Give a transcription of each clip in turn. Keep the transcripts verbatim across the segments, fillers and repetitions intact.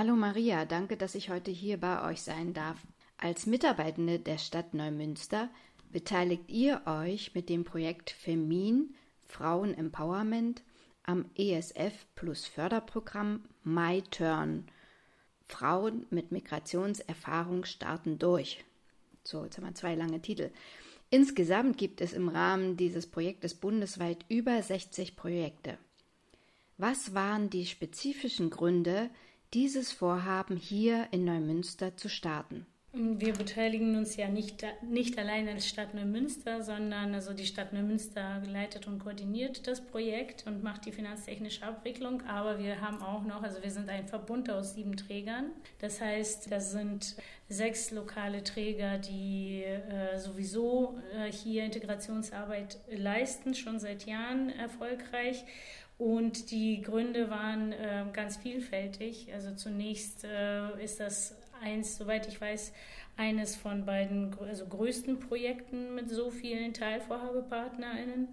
Hallo Maria, danke, dass ich heute hier bei euch sein darf. Als Mitarbeitende der Stadt Neumünster beteiligt ihr euch mit dem Projekt Femin Frauen Empowerment am E S F Plus Förderprogramm My Turn. Frauen mit Migrationserfahrung starten durch. So, jetzt haben wir zwei lange Titel. Insgesamt gibt es im Rahmen dieses Projektes bundesweit über sechzig Projekte. Was waren die spezifischen Gründe, dieses Vorhaben hier in Neumünster zu starten? Wir beteiligen uns ja nicht, nicht allein als Stadt Neumünster, sondern also die Stadt Neumünster leitet und koordiniert das Projekt und macht die finanztechnische Abwicklung. Aber wir haben auch noch, also wir sind ein Verbund aus sieben Trägern. Das heißt, das sind sechs lokale Träger, die äh, sowieso äh, hier Integrationsarbeit leisten, schon seit Jahren erfolgreich. Und die Gründe waren äh, ganz vielfältig. Also zunächst äh, ist das eins, soweit ich weiß, eines von beiden also größten Projekten mit so vielen TeilvorhabepartnerInnen.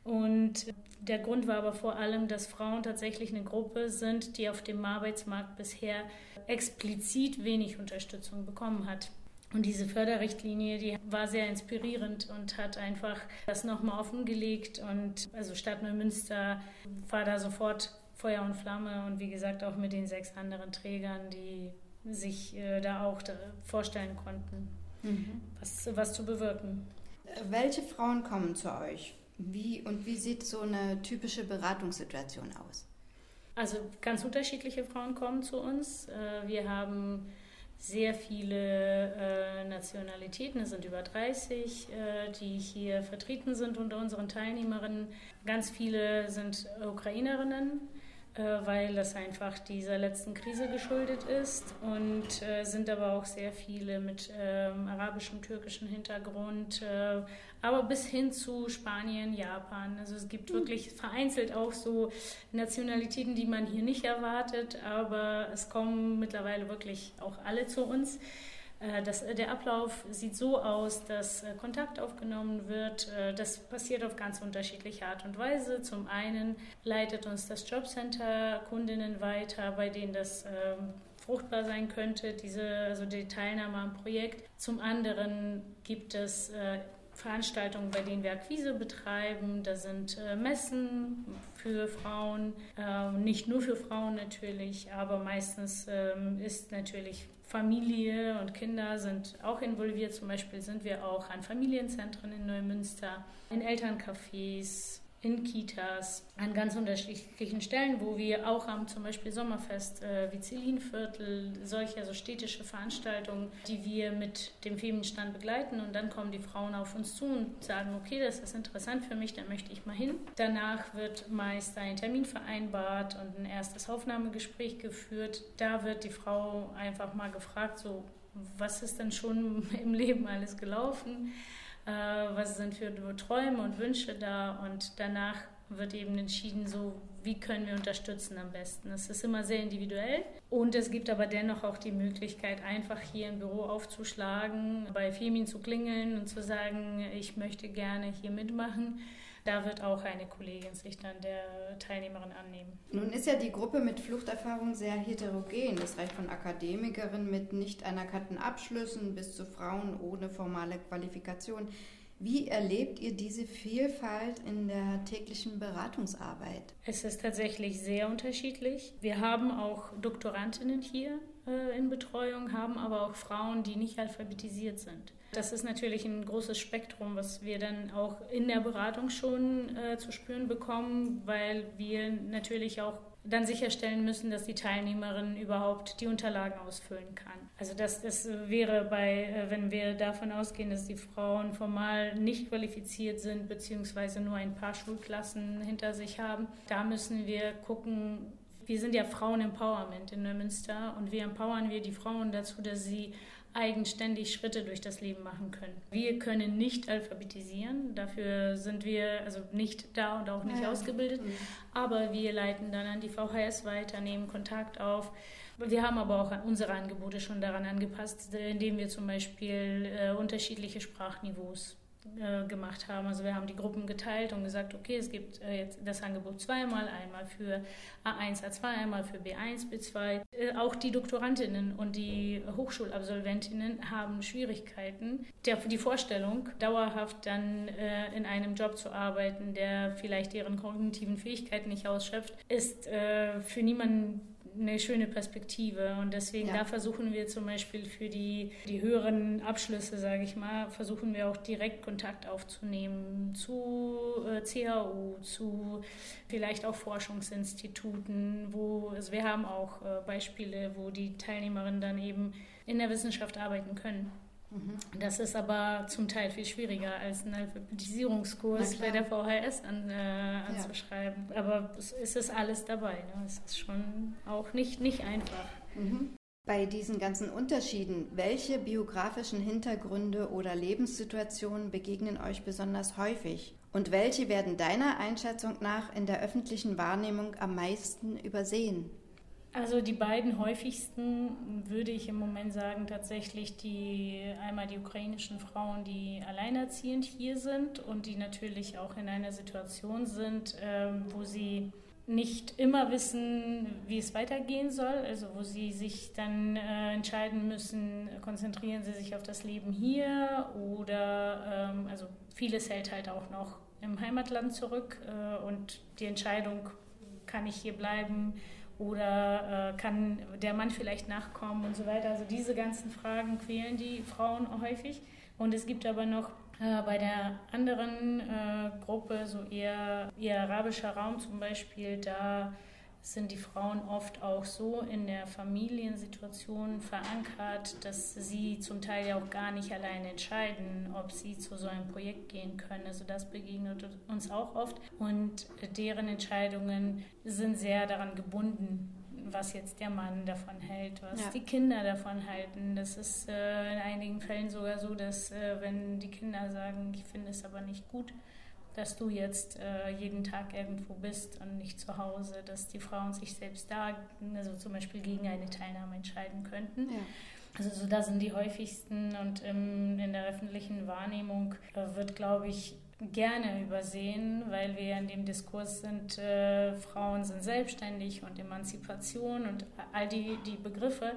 Und der Grund war aber vor allem, dass Frauen tatsächlich eine Gruppe sind, die auf dem Arbeitsmarkt bisher explizit wenig Unterstützung bekommen hat. Und diese Förderrichtlinie, die war sehr inspirierend und hat einfach das nochmal offengelegt. Und also Stadt Neumünster war da sofort Feuer und Flamme und wie gesagt auch mit den sechs anderen Trägern, die sich äh, da auch da vorstellen konnten, mhm. was, was zu bewirken. Welche Frauen kommen zu euch? Wie und wie sieht so eine typische Beratungssituation aus? Also ganz unterschiedliche Frauen kommen zu uns. Äh, wir haben sehr viele äh, Nationalitäten, es sind über dreißig, äh, die hier vertreten sind unter unseren Teilnehmerinnen. Ganz viele sind Ukrainerinnen, äh, weil das einfach dieser letzten Krise geschuldet ist und äh, sind aber auch sehr viele mit äh, arabischem, türkischem Hintergrund, äh, aber bis hin zu Spanien, Japan. Also es gibt wirklich vereinzelt auch so Nationalitäten, die man hier nicht erwartet, aber es kommen mittlerweile wirklich auch alle zu uns. Das, der Ablauf sieht so aus, dass Kontakt aufgenommen wird. Das passiert auf ganz unterschiedliche Art und Weise. Zum einen leitet uns das Jobcenter Kundinnen weiter, bei denen das ähm, fruchtbar sein könnte, diese, also die Teilnahme am Projekt. Zum anderen gibt es äh, Veranstaltungen, bei denen wir Akquise betreiben. Da sind äh, Messen für Frauen, äh, nicht nur für Frauen natürlich, aber meistens ähm, ist natürlich Familie und Kinder sind auch involviert. Zum Beispiel sind wir auch an Familienzentren in Neumünster, in Elterncafés, in Kitas, an ganz unterschiedlichen Stellen, wo wir auch am zum Beispiel Sommerfest, äh, wie Zelinviertel, solche also städtische Veranstaltungen, die wir mit dem Feminstand begleiten und dann kommen die Frauen auf uns zu und sagen, okay, das ist interessant für mich, da möchte ich mal hin. Danach wird meist ein Termin vereinbart und ein erstes Aufnahmegespräch geführt. Da wird die Frau einfach mal gefragt, so, was ist denn schon im Leben alles gelaufen? Was sind für Träume und Wünsche da und danach wird eben entschieden, so wie können wir unterstützen am besten. Es ist immer sehr individuell und es gibt aber dennoch auch die Möglichkeit, einfach hier im Büro aufzuschlagen, bei Femin zu klingeln und zu sagen, ich möchte gerne hier mitmachen. Da wird auch eine Kollegin sich dann der Teilnehmerin annehmen. Nun ist ja die Gruppe mit Fluchterfahrung sehr heterogen. Das reicht von Akademikerinnen mit nicht anerkannten Abschlüssen bis zu Frauen ohne formale Qualifikation. Wie erlebt ihr diese Vielfalt in der täglichen Beratungsarbeit? Es ist tatsächlich sehr unterschiedlich. Wir haben auch Doktorandinnen hier äh, in Betreuung, haben aber auch Frauen, die nicht alphabetisiert sind. Das ist natürlich ein großes Spektrum, was wir dann auch in der Beratung schon äh, zu spüren bekommen, weil wir natürlich auch dann sicherstellen müssen, dass die Teilnehmerin überhaupt die Unterlagen ausfüllen kann. Also das, das wäre bei, wenn wir davon ausgehen, dass die Frauen formal nicht qualifiziert sind, beziehungsweise nur ein paar Schulklassen hinter sich haben, da müssen wir gucken. Wir sind ja Frauen-Empowerment in Neumünster und wir empowern wir die Frauen dazu, dass sie eigenständig Schritte durch das Leben machen können. Wir können nicht alphabetisieren, dafür sind wir also nicht da und auch nicht ja. ausgebildet, mhm. aber wir leiten dann an die V H S weiter, nehmen Kontakt auf. Wir haben aber auch unsere Angebote schon daran angepasst, indem wir zum Beispiel äh, unterschiedliche Sprachniveaus äh, gemacht haben. Also wir haben die Gruppen geteilt und gesagt, okay, es gibt äh, jetzt das Angebot zweimal, einmal für A eins, A zwei, einmal für B eins, B zwei. Äh, auch die Doktorandinnen und die Hochschulabsolventinnen haben Schwierigkeiten. Der, die Vorstellung, dauerhaft dann äh, in einem Job zu arbeiten, der vielleicht deren kognitiven Fähigkeiten nicht ausschöpft, ist äh, für niemanden eine schöne Perspektive, und deswegen ja. da versuchen wir zum Beispiel für die, die höheren Abschlüsse, sage ich mal, versuchen wir auch direkt Kontakt aufzunehmen zu äh, C H U, zu vielleicht auch Forschungsinstituten, wo also wir haben auch äh, Beispiele, wo die Teilnehmerinnen dann eben in der Wissenschaft arbeiten können. Das ist aber zum Teil viel schwieriger als einen Alphabetisierungskurs bei der V H S an, äh, anzuschreiben. Ja. Aber es, es ist alles dabei. Ne? Es ist schon auch nicht, nicht einfach. Mhm. Bei diesen ganzen Unterschieden, welche biografischen Hintergründe oder Lebenssituationen begegnen euch besonders häufig? Und welche werden deiner Einschätzung nach in der öffentlichen Wahrnehmung am meisten übersehen? Also die beiden häufigsten würde ich im Moment sagen, tatsächlich die einmal die ukrainischen Frauen, die alleinerziehend hier sind und die natürlich auch in einer Situation sind, ähm, wo sie nicht immer wissen, wie es weitergehen soll, also wo sie sich dann äh, entscheiden müssen, konzentrieren sie sich auf das Leben hier oder ähm, also vieles hält halt auch noch im Heimatland zurück äh, und die Entscheidung, kann ich hier bleiben, oder äh, kann der Mann vielleicht nachkommen und so weiter. Also diese ganzen Fragen quälen die Frauen häufig. Und es gibt aber noch äh, bei der anderen äh, Gruppe, so eher, eher arabischer Raum zum Beispiel, da sind die Frauen oft auch so in der Familiensituation verankert, dass sie zum Teil ja auch gar nicht alleine entscheiden, ob sie zu so einem Projekt gehen können. Also das begegnet uns auch oft. Und deren Entscheidungen sind sehr daran gebunden, was jetzt der Mann davon hält, was ja. die Kinder davon halten. Das ist äh, in einigen Fällen sogar so, dass äh, wenn die Kinder sagen, ich finde es aber nicht gut, dass du jetzt äh, jeden Tag irgendwo bist und nicht zu Hause, dass die Frauen sich selbst da, also zum Beispiel gegen eine Teilnahme entscheiden könnten. Ja. Also so da sind die häufigsten, und im, in der öffentlichen Wahrnehmung äh, wird, glaube ich, gerne übersehen, weil wir in dem Diskurs sind, äh, Frauen sind selbstständig und Emanzipation und all die, die Begriffe,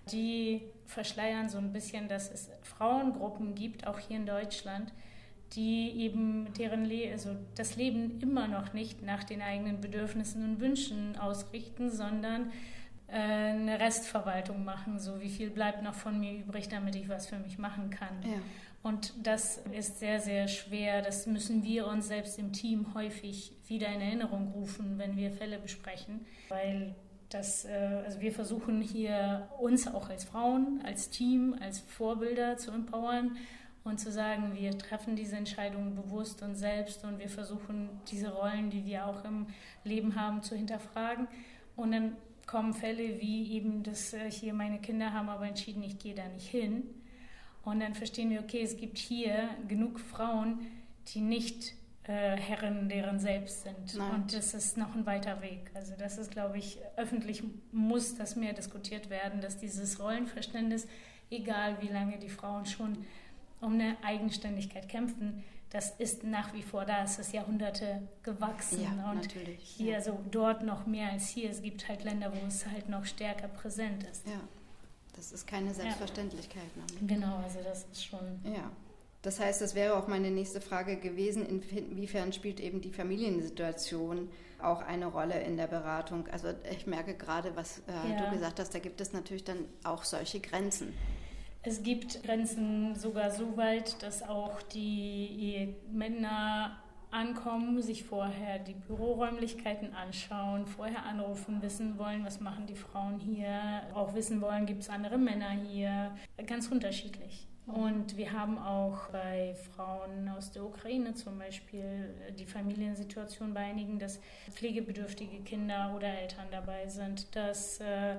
die verschleiern so ein bisschen, dass es Frauengruppen gibt, auch hier in Deutschland, die eben deren Le- also das Leben immer noch nicht nach den eigenen Bedürfnissen und Wünschen ausrichten, sondern äh, eine Restverwaltung machen, so wie viel bleibt noch von mir übrig, damit ich was für mich machen kann. Ja. Und das ist sehr, sehr schwer. Das müssen wir uns selbst im Team häufig wieder in Erinnerung rufen, wenn wir Fälle besprechen, weil das, äh, also wir versuchen hier uns auch als Frauen, als Team, als Vorbilder zu empowern und zu sagen, wir treffen diese Entscheidungen bewusst und selbst und wir versuchen, diese Rollen, die wir auch im Leben haben, zu hinterfragen. Und dann kommen Fälle wie eben, dass hier meine Kinder haben aber entschieden, ich gehe da nicht hin. Und dann verstehen wir, okay, es gibt hier genug Frauen, die nicht äh, Herren deren selbst sind. Nein. Und das ist noch ein weiter Weg. Also das ist, glaube ich, öffentlich muss das mehr diskutiert werden, dass dieses Rollenverständnis, egal wie lange die Frauen schon um eine Eigenständigkeit kämpfen, das ist nach wie vor da. Es ist Jahrhunderte gewachsen. Ja, und natürlich. hier, Ja. also dort noch mehr als hier. Es gibt halt Länder, wo es halt noch stärker präsent ist. Ja, das ist keine Selbstverständlichkeit. Ja. Genau, also das ist schon... Ja, das heißt, das wäre auch meine nächste Frage gewesen, inwiefern spielt eben die Familiensituation auch eine Rolle in der Beratung? Also ich merke gerade, was äh, ja. du gesagt hast, da gibt es natürlich dann auch solche Grenzen. Es gibt Grenzen sogar so weit, dass auch die Männer ankommen, sich vorher die Büroräumlichkeiten anschauen, vorher anrufen, wissen wollen, was machen die Frauen hier, auch wissen wollen, gibt es andere Männer hier, ganz unterschiedlich. Und wir haben auch bei Frauen aus der Ukraine zum Beispiel die Familiensituation bei einigen, dass pflegebedürftige Kinder oder Eltern dabei sind, dass äh,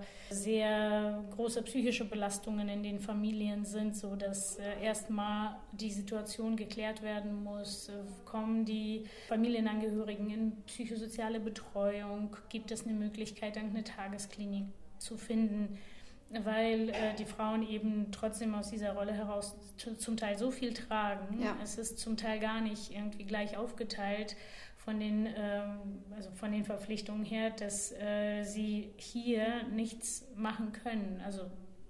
sehr große psychische Belastungen in den Familien sind, sodass äh, erstmal die Situation geklärt werden muss. Äh, kommen die Familienangehörigen in psychosoziale Betreuung? Gibt es eine Möglichkeit, eine Tagesklinik zu finden? weil äh, die Frauen eben trotzdem aus dieser Rolle heraus t- zum Teil so viel tragen. Ja. Es ist zum Teil gar nicht irgendwie gleich aufgeteilt von den, ähm, also von den Verpflichtungen her, dass äh, sie hier nichts machen können. Also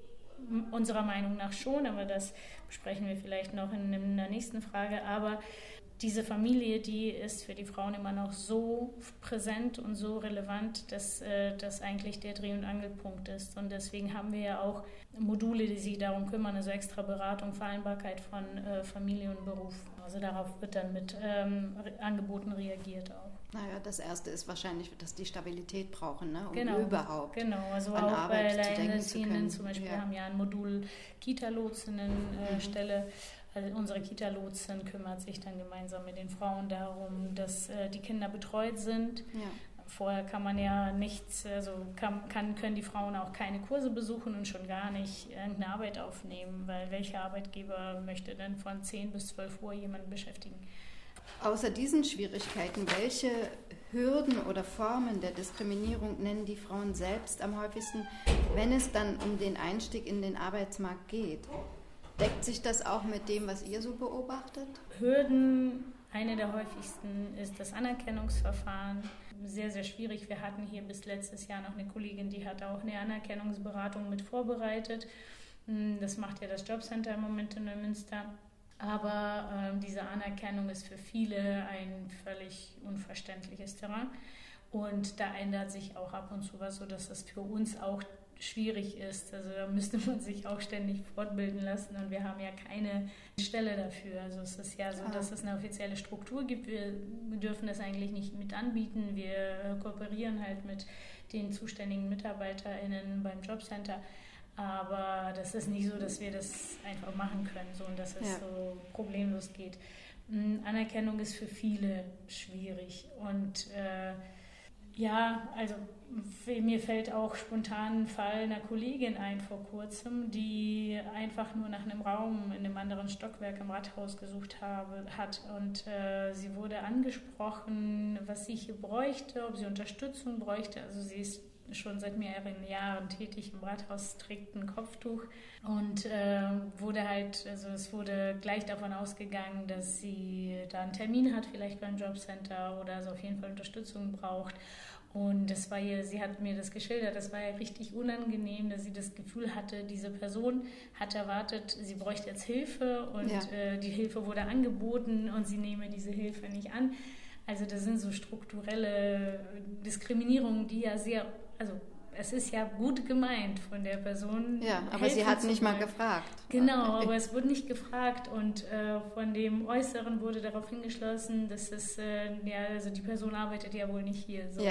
m- unserer Meinung nach schon, aber das besprechen wir vielleicht noch in, in der nächsten Frage. Aber diese Familie, die ist für die Frauen immer noch so präsent und so relevant, dass äh, das eigentlich der Dreh- und Angelpunkt ist. Und deswegen haben wir ja auch Module, die sich darum kümmern, also extra Beratung, Vereinbarkeit von äh, Familie und Beruf. Also darauf wird dann mit ähm, Re- Angeboten reagiert auch. Naja, das Erste ist wahrscheinlich, dass die Stabilität brauchen, ne? Um genau, überhaupt Genau, also an auch Arbeit bei zu denken zu Alleinerziehenden können. zum Beispiel, Ja. wir haben ja ein Modul Kita-Lotsinnen-Stelle. Mhm. Also unsere Kita-Lotsin kümmert sich dann gemeinsam mit den Frauen darum, dass äh, die Kinder betreut sind. Ja. Vorher kann man ja nichts, also kann, kann, können die Frauen auch keine Kurse besuchen und schon gar nicht irgendeine Arbeit aufnehmen, weil welcher Arbeitgeber möchte denn von zehn bis zwölf Uhr jemanden beschäftigen? Außer diesen Schwierigkeiten, welche Hürden oder Formen der Diskriminierung nennen die Frauen selbst am häufigsten, wenn es dann um den Einstieg in den Arbeitsmarkt geht? Deckt sich das auch mit dem, was ihr so beobachtet? Hürden, eine der häufigsten ist das Anerkennungsverfahren. Sehr, sehr schwierig. Wir hatten hier bis letztes Jahr noch eine Kollegin, die hat auch eine Anerkennungsberatung mit vorbereitet. Das macht ja das Jobcenter im Moment in Neumünster. Aber äh, diese Anerkennung ist für viele ein völlig unverständliches Terrain. Und da ändert sich auch ab und zu was, sodass es für uns auch schwierig ist. Also da müsste man sich auch ständig fortbilden lassen und wir haben ja keine Stelle dafür. Also es ist ja so, dass es eine offizielle Struktur gibt. Wir dürfen das eigentlich nicht mit anbieten. Wir kooperieren halt mit den zuständigen MitarbeiterInnen beim Jobcenter. Aber das ist nicht so, dass wir das einfach machen können, so, und dass es ja. so problemlos geht. Anerkennung ist für viele schwierig. Und äh, ja, also mir fällt auch spontan ein Fall einer Kollegin ein vor kurzem, die einfach nur nach einem Raum in einem anderen Stockwerk im Rathaus gesucht habe, hat. Und äh, sie wurde angesprochen, was sie hier bräuchte, ob sie Unterstützung bräuchte. Also sie ist schon seit mehreren Jahren tätig im Rathaus, trägt ein Kopftuch und äh, wurde halt, also es wurde gleich davon ausgegangen, dass sie da einen Termin hat, vielleicht beim Jobcenter oder also auf jeden Fall Unterstützung braucht. Und das war ihr, sie hat mir das geschildert, das war ihr richtig unangenehm, dass sie das Gefühl hatte, diese Person hat erwartet, sie bräuchte jetzt Hilfe und ja. äh, die Hilfe wurde angeboten und sie nehme diese Hilfe nicht an. Also das sind so strukturelle Diskriminierungen, die ja sehr, also es ist ja gut gemeint von der Person. Ja, aber sie hat nicht mal gefragt. Genau, aber es wurde nicht gefragt und äh, von dem Äußeren wurde darauf hingeschlossen, dass es, äh, ja, also die Person arbeitet ja wohl nicht hier. So. Ja.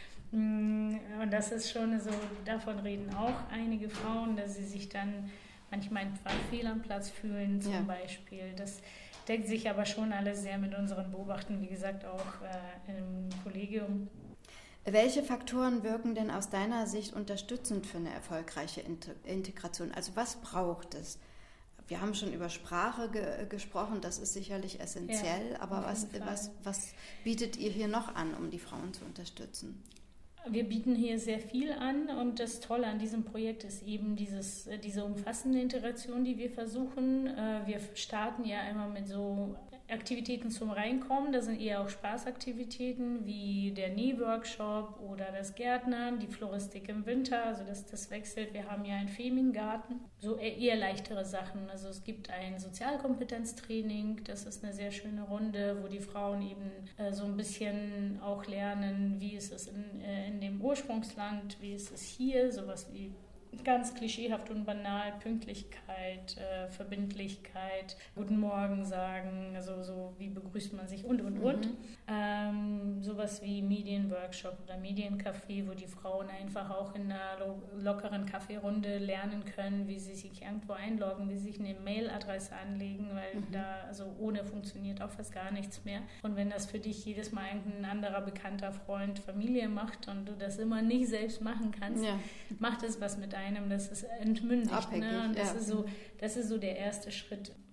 Und das ist schon so, davon reden auch einige Frauen, dass sie sich dann manchmal fehl am Platz fühlen zum ja. Beispiel. Das deckt sich aber schon alles sehr mit unseren Beobachtungen, wie gesagt, auch äh, im Kollegium. Welche Faktoren wirken denn aus deiner Sicht unterstützend für eine erfolgreiche Integration? Also was braucht es? Wir haben schon über Sprache ge- gesprochen, das ist sicherlich essentiell, ja, aber was, was, was bietet ihr hier noch an, um die Frauen zu unterstützen? Wir bieten hier sehr viel an und das Tolle an diesem Projekt ist eben dieses, diese umfassende Integration, die wir versuchen. Wir starten ja immer mit so Aktivitäten zum Reinkommen. Das sind eher auch Spaßaktivitäten wie der Nähworkshop oder das Gärtnern, die Floristik im Winter. Also das, das wechselt. Wir haben ja einen Femingarten. So eher leichtere Sachen. Also es gibt ein Sozialkompetenztraining. Das ist eine sehr schöne Runde, wo die Frauen eben äh, so ein bisschen auch lernen, wie ist es in, äh, in dem Ursprungsland, wie ist es hier, sowas wie ganz klischeehaft und banal, Pünktlichkeit, äh, Verbindlichkeit, Guten Morgen sagen, also so wie begrüßt man sich und, und, und. Mhm. Ähm, sowas wie Medienworkshop oder Mediencafé, wo die Frauen einfach auch in einer lo- lockeren Kaffeerunde lernen können, wie sie sich irgendwo einloggen, wie sie sich eine Mailadresse anlegen, weil mhm. da, also ohne funktioniert auch fast gar nichts mehr. Und wenn das für dich jedes Mal irgendein anderer bekannter Freund, Familie macht und du das immer nicht selbst machen kannst, ja. macht es was mit einem, das ist entmündigt. Abhängig, ne? Und das, ja. ist so, das ist so der erste Schritt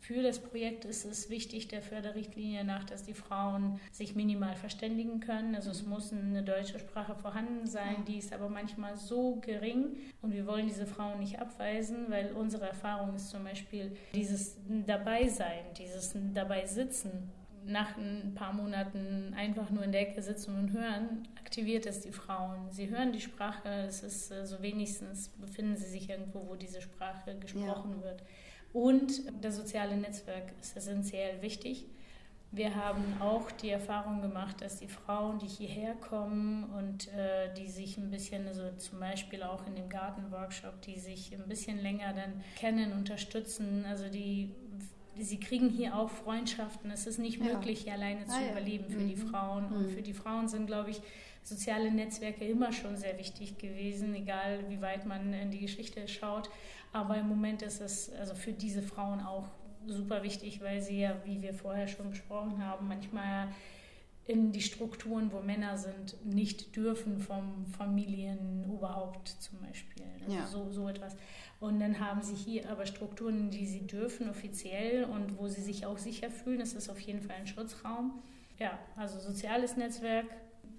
Für das Projekt ist es wichtig, der Förderrichtlinie nach, dass die Frauen sich minimal verständigen können. Also es muss eine deutsche Sprache vorhanden sein, die ist aber manchmal so gering und wir wollen diese Frauen nicht abweisen, weil unsere Erfahrung ist zum Beispiel dieses Dabeisein, dieses Dabei-Sitzen. Nach ein paar Monaten einfach nur in der Ecke sitzen und hören, aktiviert es die Frauen. Sie hören die Sprache, es ist so wenigstens befinden sie sich irgendwo, wo diese Sprache gesprochen ja. wird. Und das soziale Netzwerk ist essentiell wichtig. Wir haben auch die Erfahrung gemacht, dass die Frauen, die hierher kommen und äh, die sich ein bisschen, also zum Beispiel auch in dem Gartenworkshop, die sich ein bisschen länger dann kennen, unterstützen, also die Sie kriegen hier auch Freundschaften. Es ist nicht möglich, ja. hier alleine zu ah, überleben ja. für mhm. die Frauen. Und mhm. für die Frauen sind, glaube ich, soziale Netzwerke immer schon sehr wichtig gewesen, egal wie weit man in die Geschichte schaut. Aber im Moment ist es also für diese Frauen auch super wichtig, weil sie ja, wie wir vorher schon besprochen haben, manchmal in die Strukturen, wo Männer sind, nicht dürfen vom Familienoberhaupt zum Beispiel. Also ja. so, so etwas. Und dann haben sie hier aber Strukturen, in die sie dürfen, offiziell, und wo sie sich auch sicher fühlen. Das ist auf jeden Fall ein Schutzraum. Ja, also soziales Netzwerk,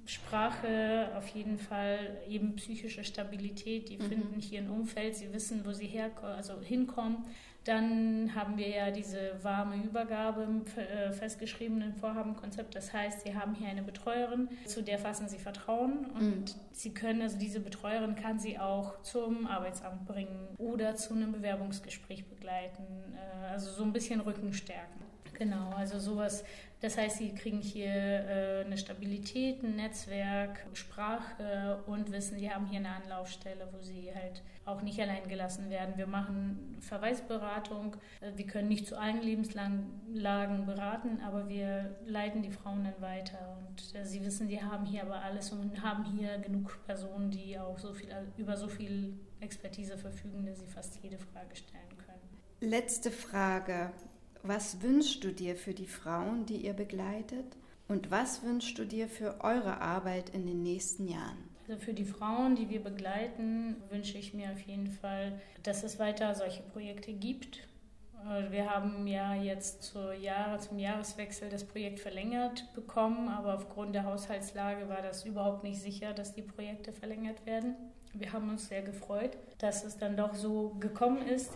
Sprache, auf jeden Fall eben psychische Stabilität. Die mhm. finden hier ein Umfeld, sie wissen, wo sie herkommen, also hinkommen. Dann haben wir ja diese warme Übergabe im festgeschriebenen Vorhabenkonzept. Das heißt, sie haben hier eine Betreuerin, zu der fassen sie Vertrauen. Und mhm. sie können, also diese Betreuerin kann sie auch zum Arbeitsamt bringen oder zu einem Bewerbungsgespräch begleiten. Also so ein bisschen Rücken stärken. Genau, also sowas. Das heißt, sie kriegen hier äh, eine Stabilität, ein Netzwerk, Sprache und wissen, sie haben hier eine Anlaufstelle, wo sie halt auch nicht allein gelassen werden. Wir machen Verweisberatung. Wir können nicht zu allen Lebenslagen beraten, aber wir leiten die Frauen dann weiter. Und äh, sie wissen, sie haben hier aber alles und haben hier genug Personen, die auch so viel, über so viel Expertise verfügen, dass sie fast jede Frage stellen können. Letzte Frage. Was wünschst du dir für die Frauen, die ihr begleitet? Und was wünschst du dir für eure Arbeit in den nächsten Jahren? Also für die Frauen, die wir begleiten, wünsche ich mir auf jeden Fall, dass es weiter solche Projekte gibt. Wir haben ja jetzt zur Jahre, zum Jahreswechsel das Projekt verlängert bekommen, aber aufgrund der Haushaltslage war das überhaupt nicht sicher, dass die Projekte verlängert werden. Wir haben uns sehr gefreut, dass es dann doch so gekommen ist.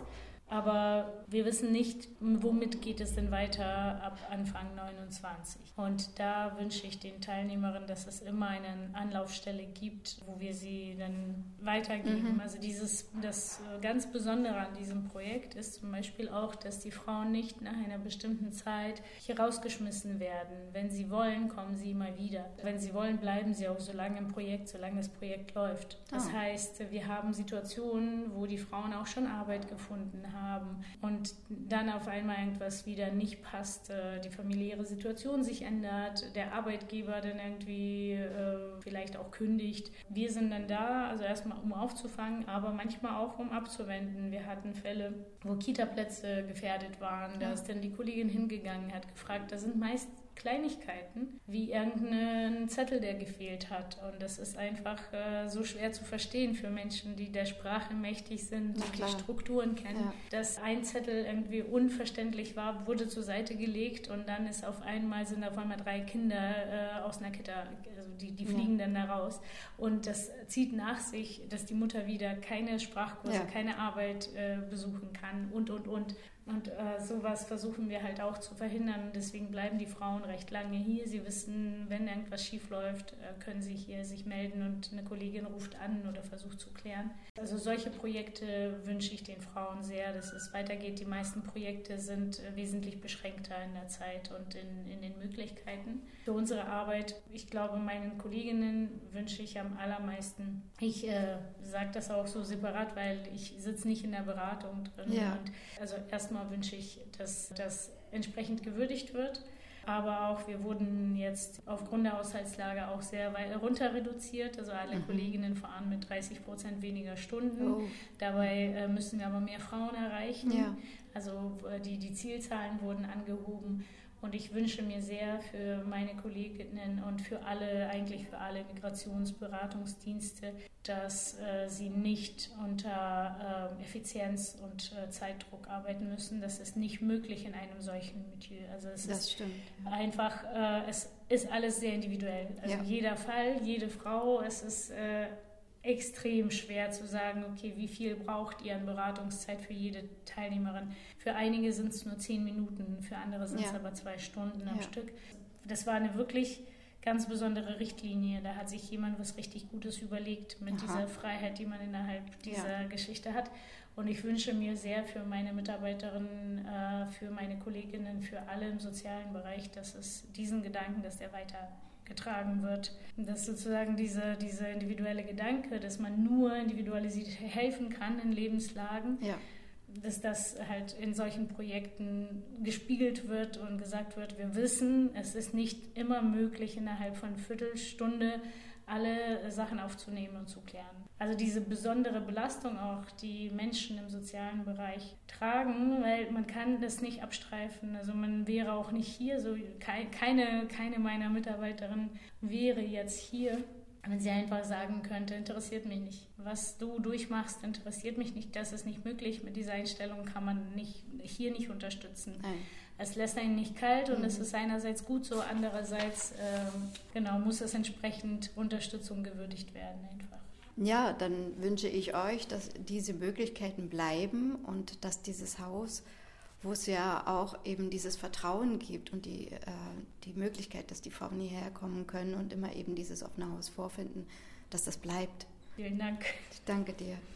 Aber wir wissen nicht, womit geht es denn weiter ab Anfang neunundzwanzig. Und da wünsche ich den Teilnehmerinnen, dass es immer eine Anlaufstelle gibt, wo wir sie dann weitergeben. Mhm. Also dieses, das ganz Besondere an diesem Projekt ist zum Beispiel auch, dass die Frauen nicht nach einer bestimmten Zeit hier rausgeschmissen werden. Wenn sie wollen, kommen sie immer wieder. Wenn sie wollen, bleiben sie auch so lange im Projekt, solange das Projekt läuft. Das oh. heißt, wir haben Situationen, wo die Frauen auch schon Arbeit gefunden haben. haben und dann auf einmal irgendwas wieder nicht passt, die familiäre Situation sich ändert, der Arbeitgeber dann irgendwie äh, vielleicht auch kündigt. Wir sind dann da, also erstmal um aufzufangen, aber manchmal auch um abzuwenden. Wir hatten Fälle, wo Kita-Plätze gefährdet waren, da ist dann die Kollegin hingegangen, hat gefragt, da sind meist Kleinigkeiten, wie irgendein Zettel, der gefehlt hat. Und das ist einfach äh, so schwer zu verstehen für Menschen, die der Sprache mächtig sind, die die Strukturen kennen. Ja. Dass ein Zettel irgendwie unverständlich war, wurde zur Seite gelegt und dann ist auf einmal, sind auf einmal drei Kinder äh, aus einer Kita, also die, die fliegen ja. dann da raus. Und das zieht nach sich, dass die Mutter wieder keine Sprachkurse, ja. keine Arbeit äh, besuchen kann und, und, und. Und äh, sowas versuchen wir halt auch zu verhindern. Deswegen bleiben die Frauen recht lange hier. Sie wissen, wenn irgendwas schief läuft, äh, können sie hier sich melden und eine Kollegin ruft an oder versucht zu klären. Also solche Projekte wünsche ich den Frauen sehr, dass es weitergeht. Die meisten Projekte sind äh, wesentlich beschränkter in der Zeit und in, in den Möglichkeiten. Für unsere Arbeit, ich glaube, meinen Kolleginnen wünsche ich am allermeisten. Ich äh, sage das auch so separat, weil ich sitze nicht in der Beratung drin. Ja. Und also erst Mal wünsche ich, dass das entsprechend gewürdigt wird. Aber auch, wir wurden jetzt aufgrund der Haushaltslage auch sehr weit runter reduziert. Also alle mhm. Kolleginnen fahren mit dreißig Prozent weniger Stunden. Oh. Dabei äh, müssen wir aber mehr Frauen erreichen. Ja. Also die, die Zielzahlen wurden angehoben. Und ich wünsche mir sehr für meine Kolleginnen und für alle, eigentlich für alle Migrationsberatungsdienste, dass äh, sie nicht unter äh, Effizienz und äh, Zeitdruck arbeiten müssen. Das ist nicht möglich in einem solchen Milieu. Also es das ist stimmt. einfach, äh, es ist alles sehr individuell. Also Ja. jeder Fall, jede Frau, es ist äh, extrem schwer zu sagen, okay, wie viel braucht ihr an Beratungszeit für jede Teilnehmerin. Für einige sind es nur zehn Minuten, für andere sind es Ja. aber zwei Stunden am Ja. Stück. Das war eine wirklich ganz besondere Richtlinie. Da hat sich jemand was richtig Gutes überlegt mit Aha. dieser Freiheit, die man innerhalb dieser Ja. Geschichte hat. Und ich wünsche mir sehr für meine Mitarbeiterinnen, äh, für meine Kolleginnen, für alle im sozialen Bereich, dass es diesen Gedanken, dass der weitergetragen wird. Dass sozusagen diese, dieser individuelle Gedanke, dass man nur individualisiert helfen kann in Lebenslagen, Ja. dass das halt in solchen Projekten gespiegelt wird und gesagt wird, wir wissen, es ist nicht immer möglich, innerhalb von einer Viertelstunde alle Sachen aufzunehmen und zu klären. Also diese besondere Belastung auch, die Menschen im sozialen Bereich tragen, weil man kann das nicht abstreifen. Also man wäre auch nicht hier, so keine, keine meiner Mitarbeiterinnen wäre jetzt hier, wenn sie einfach sagen könnte, interessiert mich nicht. Was du durchmachst, interessiert mich nicht. Das ist nicht möglich. Mit dieser Einstellung kann man nicht, hier nicht unterstützen. Nein. Es lässt einen nicht kalt und Mhm. es ist einerseits gut so, andererseits ähm, genau, muss es entsprechend Unterstützung gewürdigt werden einfach. Ja, dann wünsche ich euch, dass diese Möglichkeiten bleiben und dass dieses Haus, wo es ja auch eben dieses Vertrauen gibt und die, äh, die Möglichkeit, dass die Frauen hierher kommen können und immer eben dieses offene Haus vorfinden, dass das bleibt. Vielen Dank. Ich danke dir.